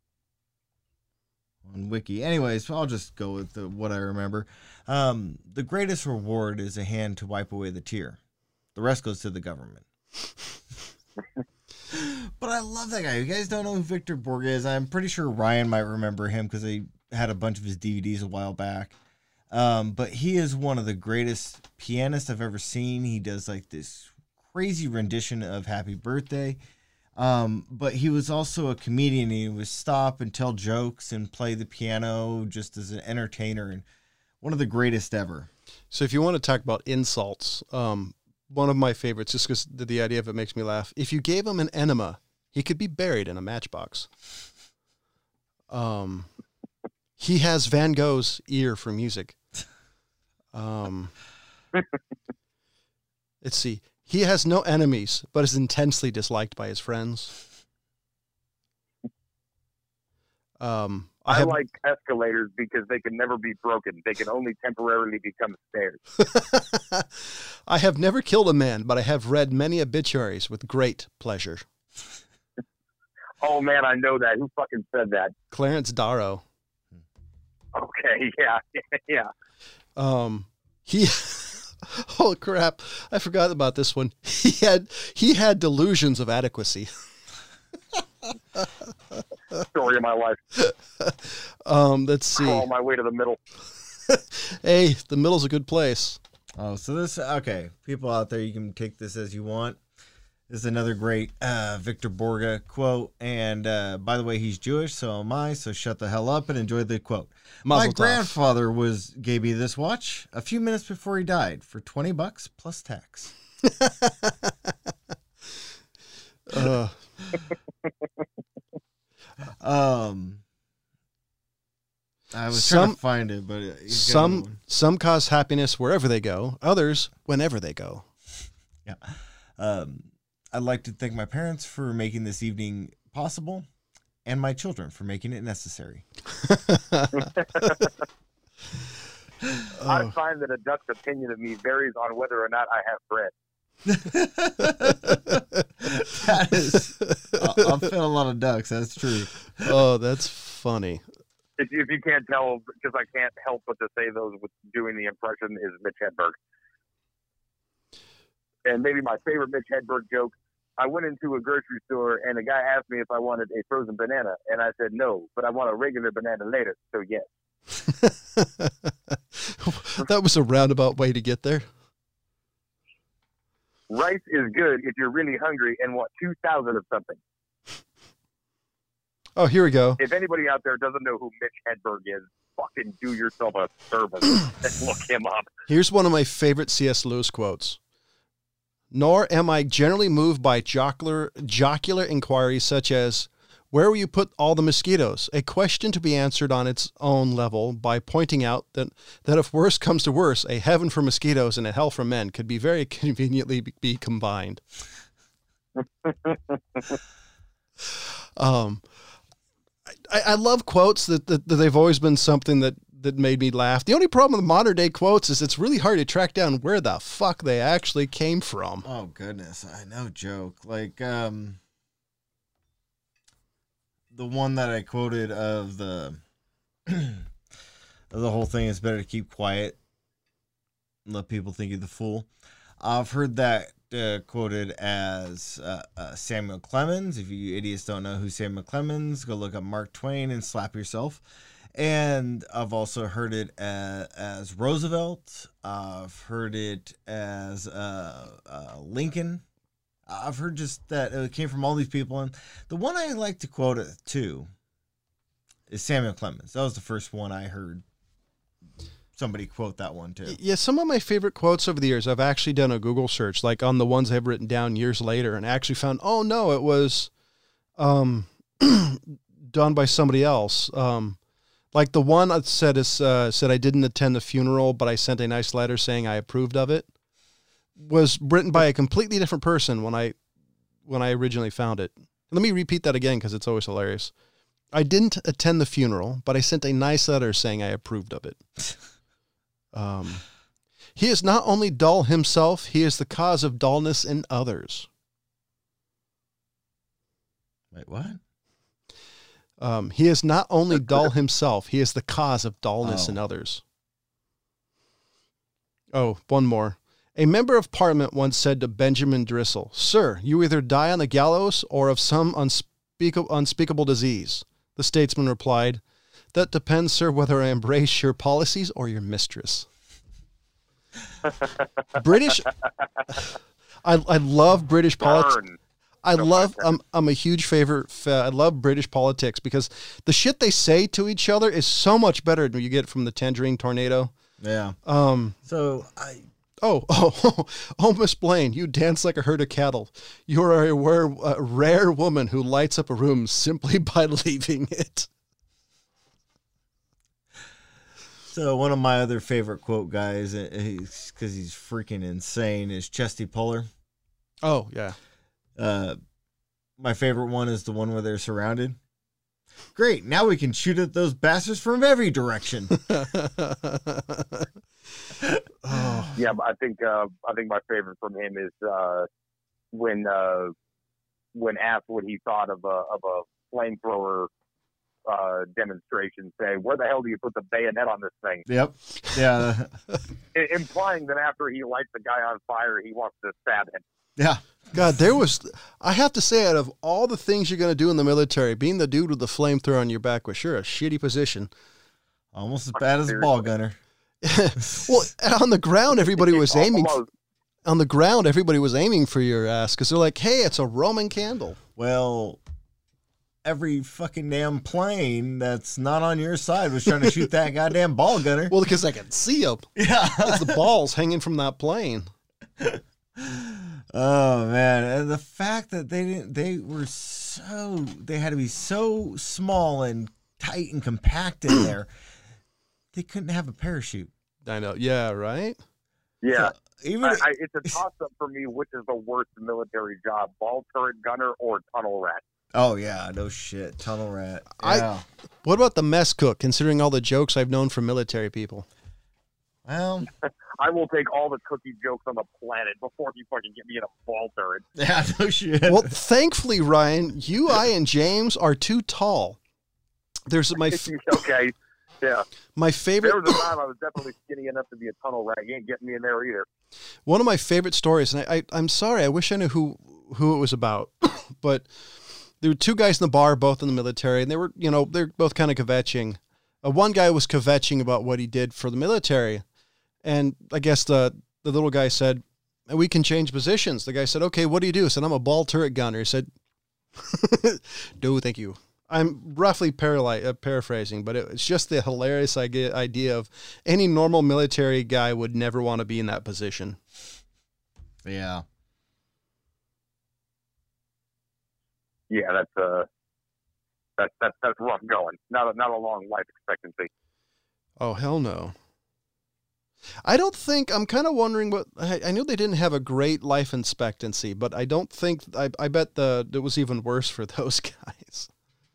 on Wiki. Anyways, I'll just go with the, what I remember. Um, the greatest reward is a hand to wipe away the tear. The rest goes to the government. But I love that guy. You guys don't know who Victor Borge is. I'm pretty sure Ryan might remember him because they had a bunch of his D V Ds a while back. Um, but he is one of the greatest pianists I've ever seen. He does like this crazy rendition of Happy Birthday. Um, but he was also a comedian. He would stop and tell jokes and play the piano just as an entertainer, and one of the greatest ever. so if you want to talk about insults, um, one of my favorites, just because the, the idea of it makes me laugh. If you gave him an enema, he could be buried in a matchbox. Um, he has Van Gogh's ear for music. Um, let's see. He has no enemies, but is intensely disliked by his friends. Um, I, I have, like escalators because they can never be broken. They can only temporarily become stairs. I have never killed a man, but I have read many obituaries with great pleasure. Oh man, I know that. Who fucking said that? Clarence Darrow. Okay, yeah, yeah. Um, he, oh crap, I forgot about this one. He had, he had delusions of adequacy. Story of my life. Um, let's see. Crawl my way to the middle. Hey, the middle's a good place. Oh, so this, okay. People out there, you can take this as you want. This is another great uh, Victor Borga quote. And uh, by the way, he's Jewish, so am I. So shut the hell up and enjoy the quote. Mazel My tov. grandfather was gave me this watch a few minutes before he died for twenty bucks plus tax. Uh, um, I was Some- trying to find it, but it- he's got another some one. some cause happiness wherever they go. Others whenever they go. Yeah. Um, I'd like to thank my parents for making this evening possible, and my children for making it necessary. I Oh. find that a duck's opinion of me varies on whether or not I have bread. That is, I- I'm feeling a lot of ducks. That's true. Oh, that's funny. If you, if you can't tell, because I can't help but to say those with doing the impression, is Mitch Hedberg. And maybe my favorite Mitch Hedberg joke, I went into a grocery store and the guy asked me if I wanted a frozen banana. And I said no, but I want a regular banana later. So yes. That was a roundabout way to get there. Rice is good if you're really hungry and want two thousand of something. Oh, here we go. If anybody out there doesn't know who Mitch Hedberg is, fucking do yourself a service and look him up. Here's one of my favorite C S. Lewis quotes. Nor am I generally moved by jocular, jocular inquiries such as, where will you put all the mosquitoes? A question to be answered on its own level by pointing out that, that if worse comes to worse, a heaven for mosquitoes and a hell for men could be very conveniently be, be combined. um, I, I love quotes that, that, that they've always been something that, that made me laugh. The only problem with modern day quotes is it's really hard to track down where the fuck they actually came from. Oh goodness, I no joke. Like um, the one that I quoted of the of the whole thing is better to keep quiet and let people think you're the fool. I've heard that uh, quoted as uh, uh, Samuel Clemens. If you idiots don't know who Samuel Clemens, go look up Mark Twain and slap yourself. And I've also heard it as, as Roosevelt. I've heard it as uh, uh, Lincoln. I've heard just that it came from all these people. And the one I like to quote it too is Samuel Clemens. That was the first one I heard somebody quote that one too. Yeah, some of my favorite quotes over the years, I've actually done a Google search, like on the ones I've written down years later, and actually found, oh no, it was um, done by somebody else. Um, like the one that said, is, uh, said I didn't attend the funeral, but I sent a nice letter saying I approved of it, was written by a completely different person when I when I originally found it. Let me repeat that again because it's always hilarious. I didn't attend the funeral, but I sent a nice letter saying I approved of it. Um, he is not only dull himself, he is the cause of dullness in others. Wait, what? Um, he is not only dull himself, he is the cause of dullness Oh. in others. Oh, one more. A member of parliament once said to Benjamin Drissel, "Sir, you either die on the gallows or of some unspeakable, unspeakable disease." The statesman replied, "That depends, sir, whether I embrace your policies or your mistress." British, I, I love British politics. Burn. I No love, pun I'm, I'm a huge favorite, fa- I love British politics because the shit they say to each other is so much better than you get from the Tangerine Tornado. Yeah. Um, So I oh, oh, oh, Miss Blaine, you dance like a herd of cattle. You are a rare, a rare woman who lights up a room simply by leaving it. So one of my other favorite quote guys, because he's freaking insane, is Chesty Puller. Oh, yeah. Uh, my favorite one is the one where they're surrounded. Great, now we can shoot at those bastards from every direction. Oh, Yeah, but I think uh, I think my favorite from him is uh, when uh, when asked what he thought of a of a flamethrower uh, demonstration, say, "Where the hell do you put the bayonet on this thing?" Yep. Yeah. I- implying that after he lights the guy on fire, he wants to stab him. Yeah. God, there was, I have to say, out of all the things you're going to do in the military, being the dude with the flamethrower on your back was sure a shitty position. Almost as bad as a ball gunner. Well, on the ground, everybody was aiming. Almost. on the ground, everybody was aiming for your ass because they're like, hey, it's a Roman candle. Well, every fucking damn plane that's not on your side was trying to shoot that goddamn ball gunner. Well, because I can see them. Yeah. It's the balls hanging from that plane. Oh man, and the fact that they didn't they were so they had to be so small and tight and compact in there. They couldn't have a parachute. I know. Yeah, right? Yeah. So, even I, I, it's a toss-up for me, which is the worst military job, ball turret gunner or tunnel rat. Oh yeah, no shit. Tunnel rat. I- Yeah. What about the mess cook, considering all the jokes I've known from military people? Well, I will take all the cookie jokes on the planet before you fucking get me in a ball turret. yeah, no shit. Well, thankfully, Ryan, you, I, and James are too tall. There's my f- Okay. Yeah. my There favorite was a time I was definitely skinny enough to be a tunnel rat. You ain't getting me in there either. one of my favorite stories, and I, I I'm sorry, I wish I knew who who it was about, but there were two guys in the bar, both in the military, and they were, you know, they're both kind of kvetching. Uh, one guy was kvetching about what he did for the military, and I guess the the little guy said, "We can change positions." The guy said, "Okay, what do you do?" I said, "I'm a ball turret gunner." He said, "No, thank you." I'm roughly parali- uh, paraphrasing, but it, it's just the hilarious idea, idea of any normal military guy would never want to be in that position. Yeah. Yeah, that's uh, that's that's that's rough going. Not a, not a long life expectancy. Oh, hell no. I don't think, I'm kind of wondering what, I, I knew they didn't have a great life expectancy, but I don't think, I, I bet the it was even worse for those guys.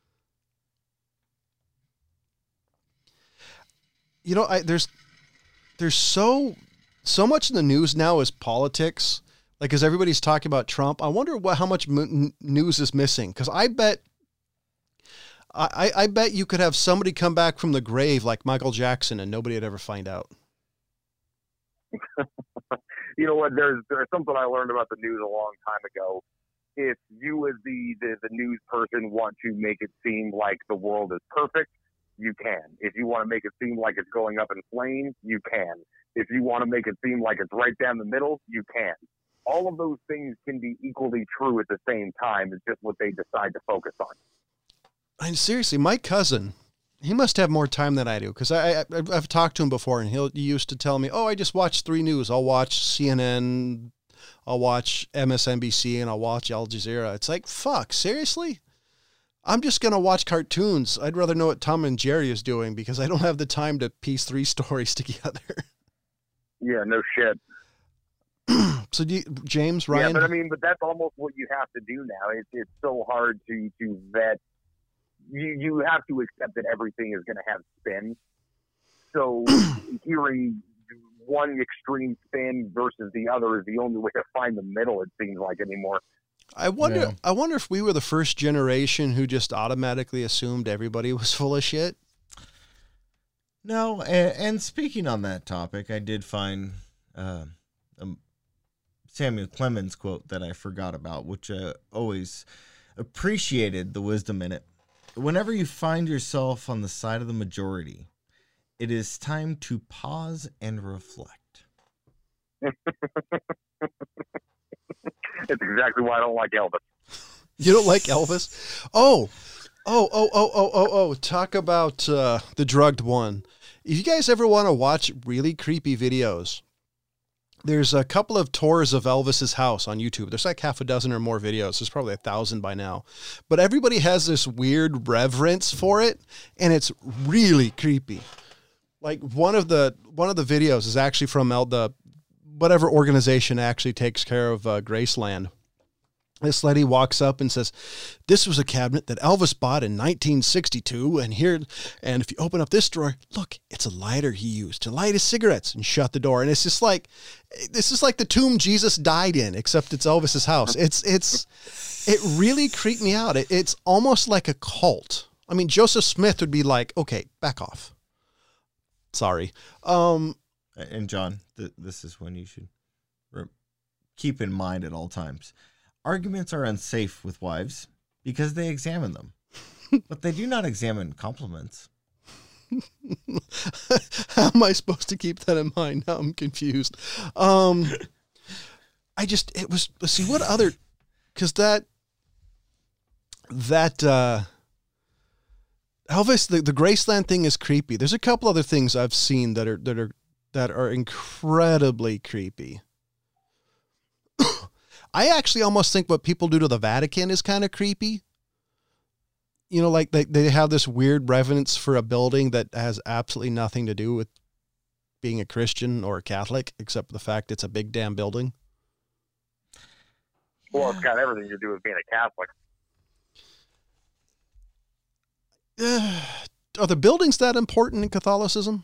You know, I there's there's so so much in the news now is politics. Like, as everybody's talking about Trump, I wonder what how much m- news is missing. Because I bet, I, I bet you could have somebody come back from the grave like Michael Jackson, and nobody would ever find out. You know what? There's there's something I learned about the news a long time ago. If you, as the, the the news person, want to make it seem like the world is perfect, you can. If you want to make it seem like it's going up in flames, you can. If you want to make it seem like it's right down the middle, you can. All of those things can be equally true at the same time. It's just what they decide to focus on. And seriously, my cousin, he must have more time than I do, because I, I I've talked to him before, and he'll he used to tell me, "Oh, I just watch three news. I'll watch C N N, I'll watch M S N B C, and I'll watch Al Jazeera." It's like, fuck, seriously? I'm just gonna watch cartoons. I'd rather know what Tom and Jerry is doing, because I don't have the time to piece three stories together. Yeah, no shit. So, do you, James, Ryan? Yeah, but I mean, but that's almost what you have to do now. It's it's so hard to to vet. You you have to accept that everything is going to have spin. So hearing one extreme spin versus the other is the only way to find the middle. It seems like anymore. I wonder. Yeah. I wonder if we were the first generation who just automatically assumed everybody was full of shit. No, and, and speaking on that topic, I did find uh, a Samuel Clemens quote that I forgot about, which I always appreciated the wisdom in it. Whenever you find yourself on the side of the majority, it is time to pause and reflect. It's exactly why I don't like Elvis. You don't like Elvis? Oh, oh, oh, oh, oh, oh, oh. Talk about uh, the drugged one. If you guys ever want to watch really creepy videos, there's a couple of tours of Elvis's house on YouTube. There's like half a dozen or more videos. There's probably a thousand by now. But everybody has this weird reverence for it, and it's really creepy. Like one of the one of the videos is actually from El, the whatever organization actually takes care of uh, Graceland. This lady walks up and says, "This was a cabinet that Elvis bought in nineteen sixty-two, and here, and if you open up this drawer, look, it's a lighter he used to light his cigarettes," and shut the door. And it's just like, this is like the tomb Jesus died in, except it's Elvis's house. It's, it's, it really creeped me out. It, it's almost like a cult. I mean, Joseph Smith would be like, "Okay, back off. Sorry." Um, And John, th- this is when you should re- keep in mind at all times. Arguments are unsafe with wives because they examine them, but they do not examine compliments. How am I supposed to keep that in mind? Now I'm confused. Um, I just, it was, let's see, what other, because that, that, uh, Elvis, the, the Graceland thing is creepy. There's a couple other things I've seen that are, that are, that are incredibly creepy. I actually almost think what people do to the Vatican is kind of creepy. You know, like they, they have this weird reverence for a building that has absolutely nothing to do with being a Christian or a Catholic, except for the fact it's a big damn building. Well, it's got everything to do with being a Catholic. Uh, are the buildings that important in Catholicism?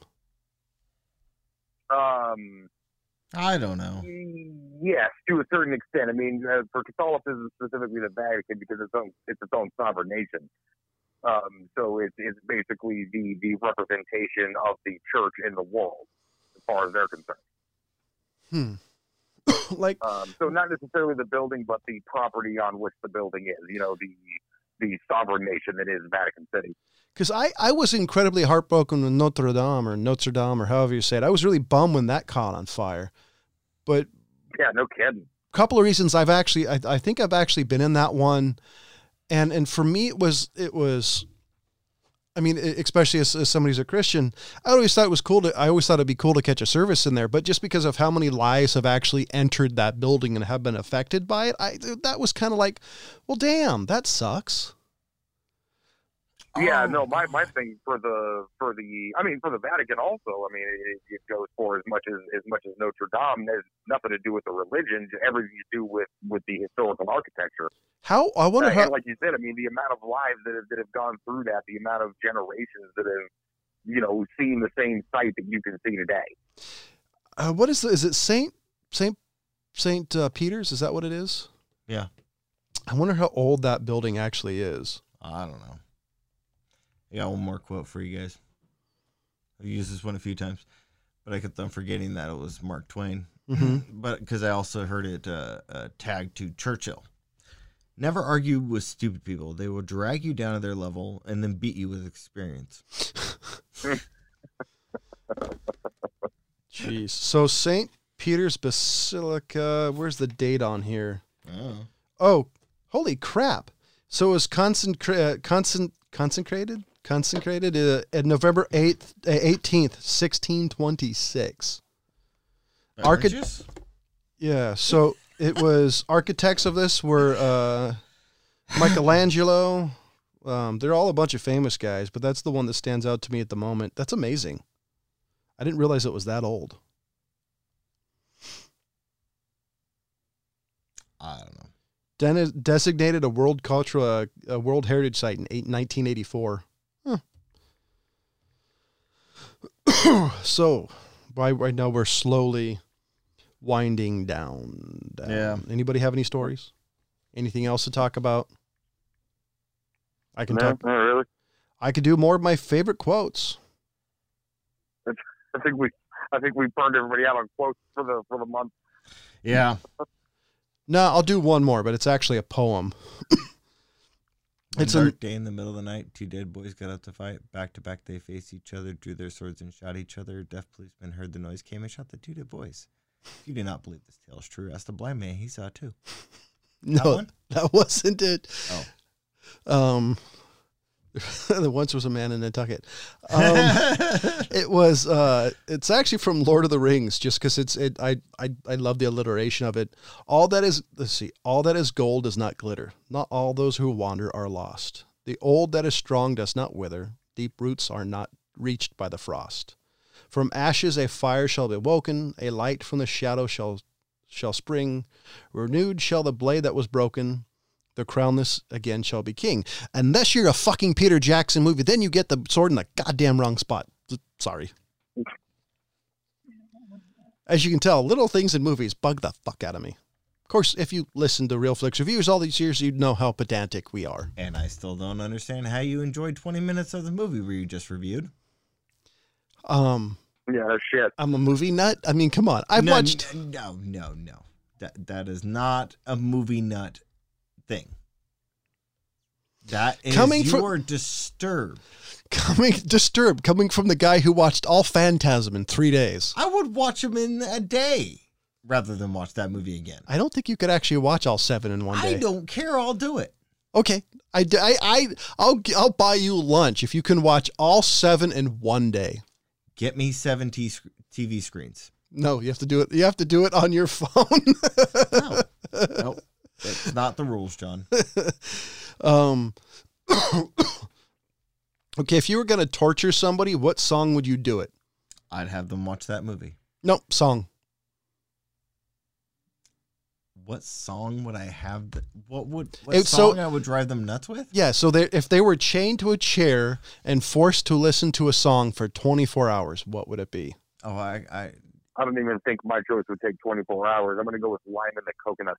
Um, I don't know. Yes, to a certain extent. I mean, uh, for Catholicism, specifically the Vatican, because it's own, it's its own sovereign nation. Um, so it's it's basically the the representation of the church in the world, as far as they're concerned. Hmm. like, um, so not necessarily the building, but the property on which the building is. You know, the the sovereign nation that is Vatican City. Because I, I was incredibly heartbroken with Notre Dame or Notre Dame or however you say it. I was really bummed when that caught on fire. But yeah, no kidding. A couple of reasons I've actually, I, I think I've actually been in that one. And, and for me, it was, it was, I mean, especially as, as somebody who's a Christian, I always thought it was cool to, I always thought it'd be cool to catch a service in there, but just because of how many lives have actually entered that building and have been affected by it, I, that was kind of like, well, damn, that sucks. Yeah, Oh, no, my, my thing for the for the I mean for the Vatican also, I mean it, it goes for as much as as much as Notre Dame. There's nothing to do with the religion, everything to do with, with the historical architecture. How I wonder uh, how, and like you said, I mean the amount of lives that have, that have gone through that, the amount of generations that have, you know, seen the same site that you can see today. uh, what is the, is it Saint Saint Saint uh, Peter's? Is that what it is? Yeah. I wonder how old that building actually is. I don't know. I got one more quote for you guys. I've used this one a few times, but I kept on forgetting that it was Mark Twain. Mm-hmm. But because I also heard it uh, uh, tagged to Churchill. Never argue with stupid people. They will drag you down to their level and then beat you with experience. Jeez. So Saint Peter's Basilica, where's the date on here? Oh. Oh, holy crap. So it was consecra- constant, consecrated? Consecrated uh, at November eighth, uh, eighteenth, sixteen twenty-six. Archi- Religious? Yeah, so it was, architects of this were uh, Michelangelo. Um, they're all a bunch of famous guys, but that's the one that stands out to me at the moment. That's amazing. I didn't realize it was that old. I don't know. Den- designated a World Cultural, uh, a World Heritage Site in eight- nineteen eighty-four. Huh. So, right, right now we're slowly winding down, down. Yeah. Anybody have any stories? Anything else to talk about? I can No, talk. not really. I could do more of my favorite quotes. I think we I think we burned everybody out on quotes for the for the month. Yeah. No, I'll do one more, but it's actually a poem. One It's dark a- day in the middle of the night, two dead boys got up to fight. Back to back, they faced each other, drew their swords, and shot each other. Deaf policemen heard the noise, came and shot the two dead boys. If you do not believe this tale is true, ask the blind man. He saw it too. No, one? that wasn't it. Oh. Um, there once was a man in Nantucket. Um, it was. Uh, it's actually from Lord of the Rings, just because it's. It. I. I. I love the alliteration of it. All that is. Let's see. All that is gold does not glitter. Not all those who wander are lost. The old that is strong does not wither. Deep roots are not reached by the frost. From ashes a fire shall be woken. A light from the shadow shall shall spring. Renewed shall the blade that was broken. The crownless again shall be king. Unless you're a fucking Peter Jackson movie, then you get the sword in the goddamn wrong spot. Sorry. As you can tell, little things in movies bug the fuck out of me. Of course, if you listen to Real Flicks Reviews all these years, you'd know how pedantic we are. And I still don't understand how you enjoyed twenty minutes of the movie where you just reviewed. Um, Yeah, no shit. I'm a movie nut. I mean, come on. I've no, watched... No, no, no. That That is not a movie nut thing. That is, Coming you from- are disturbed. Coming disturbed, coming from the guy who watched all Phantasm in three days. I would watch them in a day. rather than watch that movie again. I don't think you could actually watch all seven in one day. I don't care. I'll do it. Okay. I, I, I, I'll, I'll buy you lunch if you can watch all seven in one day. Get me seven T V screens. No, you have to do it. You have to do it on your phone. No. Nope. That's not the rules, John. um, okay. If you were going to torture somebody, what song would you do it? I'd have them watch that movie. Nope. Song. What song would I have? That, what would what It- song so- I would drive them nuts with? Yeah. So they, if they were chained to a chair and forced to listen to a song for twenty-four hours, what would it be? Oh, I, I I don't even think my choice would take twenty-four hours. I'm going to go with Lime and the Coconut.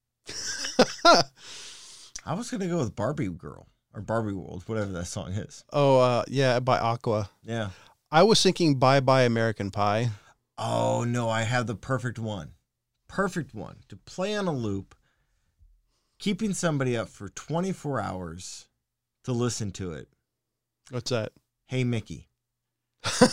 I was gonna go with Barbie Girl or Barbie World, whatever that song is. Oh, uh, yeah, by Aqua. Yeah. I was thinking Bye Bye American Pie. Oh no, I have the perfect one. Perfect one to play on a loop, keeping somebody up for twenty-four hours to listen to it. What's that? Hey Mickey. yeah,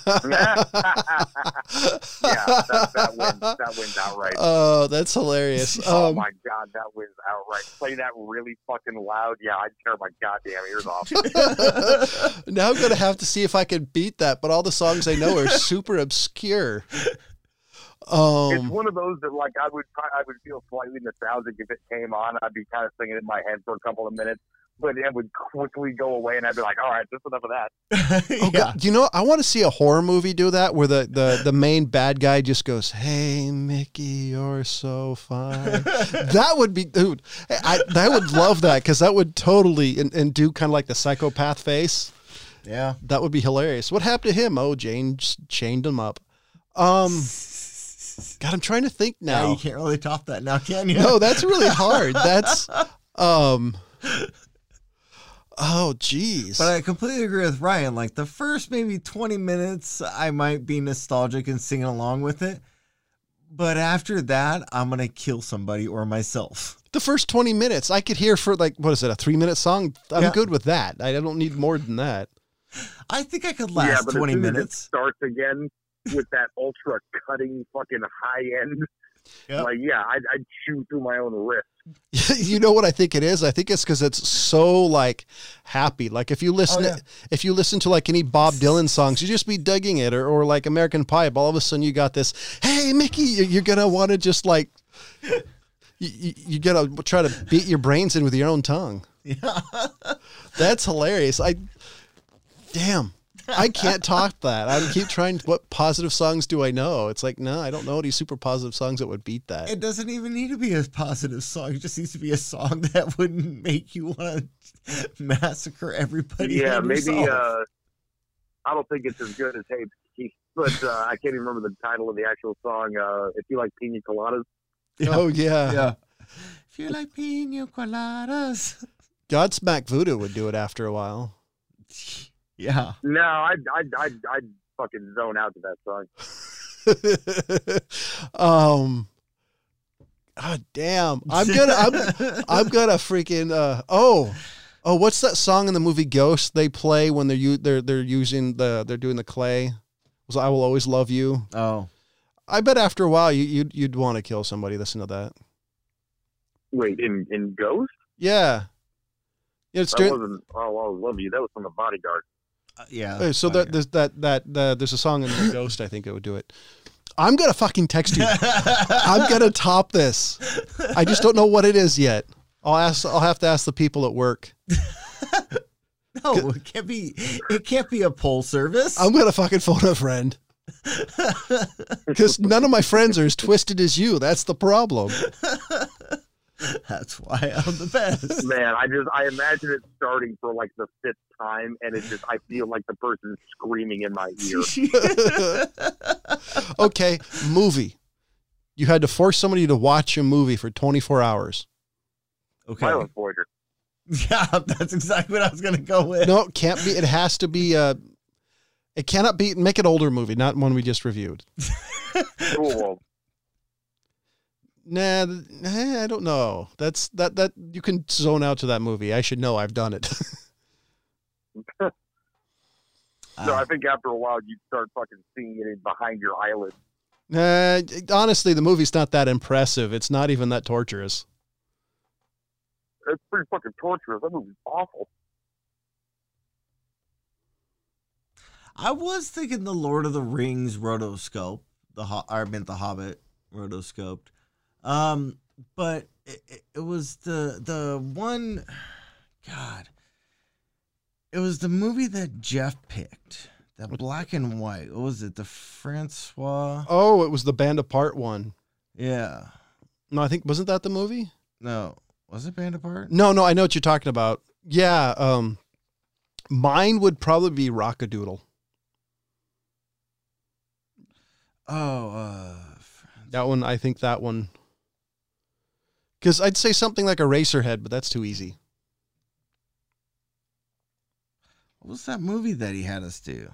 that, that wins. That wins outright. Oh, that's hilarious. oh Um, my god, that wins outright. Play that really fucking loud. Yeah, I'd tear my goddamn ears off. now I'm going to have to see if I can beat that, but all the songs I know are super obscure. It's Um, one of those that, like, I would I would feel slightly nostalgic if it came on. I'd be kind of singing it in my head for a couple of minutes, but it would quickly go away, and I'd be like, all right, just enough of that. oh, Yeah. God, do you know, I want to see a horror movie do that where the, the, the main bad guy just goes, hey, Mickey, you're so fine. That would be, dude, I, I would love that because that would totally, and, and do kind of like the psychopath face. Yeah. That would be hilarious. What happened to him? Oh, Jane just chained him up. Um, God, I'm trying to think Now now. you can't really top that now, can you? No, that's really hard. That's, um, oh, geez. But I completely agree with Ryan. Like the first maybe twenty minutes, I might be nostalgic and singing along with it. But after that, I'm going to kill somebody or myself. The first twenty minutes, I could hear for like, what is it, a three minute song? I'm Yeah. good with that. I don't need more than that. I think I could yeah, last but twenty as soon as it minutes. starts again with that ultra cutting fucking high end, Yep. like, yeah, I'd, I'd chew through my own wrist. You know what I think it is? I think it's because it's so like happy. Like if you listen, Oh, yeah. to, if you listen to like any Bob Dylan songs, you just be digging it, or, or like American Pie. But all of a sudden you got this. Hey, Mickey, you- you're gonna want to just like, you, you, you gotta try to beat your brains in with your own tongue. Yeah. That's hilarious. I, damn. I can't top that. I keep trying. What positive songs do I know? It's like, no, I don't know any super positive songs that would beat that. It doesn't even need to be a positive song. It just needs to be a song that wouldn't make you want to massacre everybody. Yeah, and maybe. yourself. Uh, I don't think it's as good as Hey Mickey, but uh, I can't even remember the title of the actual song. Uh, if you like pina coladas, Oh yeah. yeah. If you like pina coladas. Godsmack Voodoo would do it after a while. Yeah. no, I'd I'd I'd, I'd fucking zone out to that song. um. God damn. I'm gonna. I'm. I'm gonna freaking. Uh. Oh. Oh. What's that song in the movie Ghost? They play when they're u- they're they're using the they're doing the clay. Was I Will Always Love You. Oh. I bet after a while you you'd you'd want to kill somebody. Listen to that. Wait, in in Ghost, Yeah. Yeah. It's that during, wasn't. Oh, I love you. That was from The Bodyguard. Uh, yeah. Okay, so that there's that that uh, there's a song in the Ghost. I think it would do it. I'm gonna fucking text you. I'm gonna top this. I just don't know what it is yet. I'll ask. I'll have to ask the people at work. No, it can't be. It can't be a poll service. I'm gonna fucking phone a friend because none of my friends are as twisted as you. That's the problem. That's why I'm the best. Man, I just I imagine it starting for like the fifth time, and it just I feel like the person's screaming in my ear. Okay, movie. You had to force somebody to watch a movie for twenty-four hours. Okay. Silent Voyager. Yeah, that's exactly what I was gonna go with. No, it can't be. It has to be. Uh, it cannot be. Make it older movie, not one we just reviewed. Cool World. Nah, th- nah, I don't know. That's that that you can zone out to that movie. I should know. I've done it. So I think after a while you'd start fucking seeing it in behind your eyelids. Uh, honestly, the movie's not that impressive. It's not even that torturous. It's pretty fucking torturous. That movie's awful. I was thinking the Lord of the Rings rotoscope. The Ho- I meant the Hobbit rotoscoped. Um, but it, it, it was the the one. God, it was the movie that Jeff picked. That black and white. What was it? The Francois? Oh, it was the Band Apart one. Yeah. No, I think, wasn't that the movie? No. Was it Band Apart? No, no, I know what you're talking about. Yeah, um, mine would probably be Rockadoodle. Oh, uh, That one, I think that one. Because I'd say something like Eraserhead, but that's too easy. what was that movie that he had us do?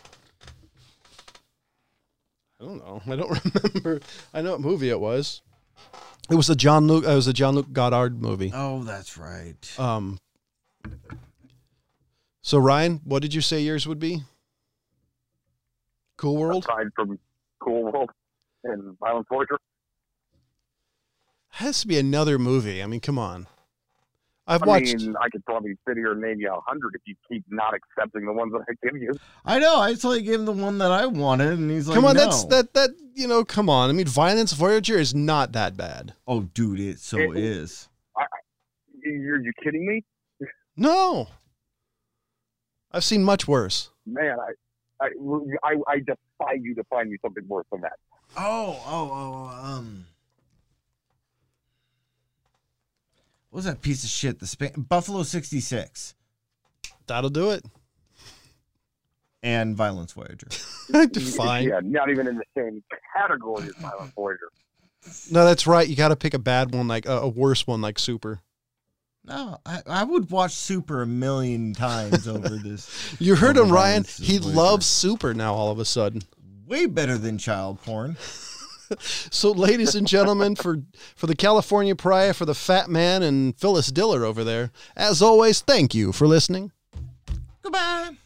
I don't know. I don't remember. I know what movie it was. It was a John Luke. It was a John Luke Goddard movie. Oh, that's right. Um. So Ryan, what did you say yours would be? Cool World. Aside from Cool World and Violent Voyager. Has to be another movie. I mean, come on. I've I watched. mean, I could probably sit here and name you a hundred if you keep not accepting the ones that I give you. I know. I totally gave him the one that I wanted, and he's like, Come on, no. that's that that you know. Come on. I mean, Violence Voyager is not that bad. Oh, dude, it so It- is. You're you kidding me? No. I've seen much worse. Man, I, I, I, I defy you to find me something worse than that. Oh, oh, oh, um. What was that piece of shit? The Sp- Buffalo sixty-six That'll do it. and Violence Voyager. Fine. Yeah, not even in the same category as Violent Voyager. No, that's right. You got to pick a bad one, like a, a worse one, like Super. No, I, I would watch Super a million times over this. You heard over him, Ryan. Violence He Voyager. loves Super now. All of a sudden. Way better than child porn. So, ladies and gentlemen, for for the California Pariah, for the Fat Man and Phyllis Diller over there, as always, thank you for listening. Goodbye.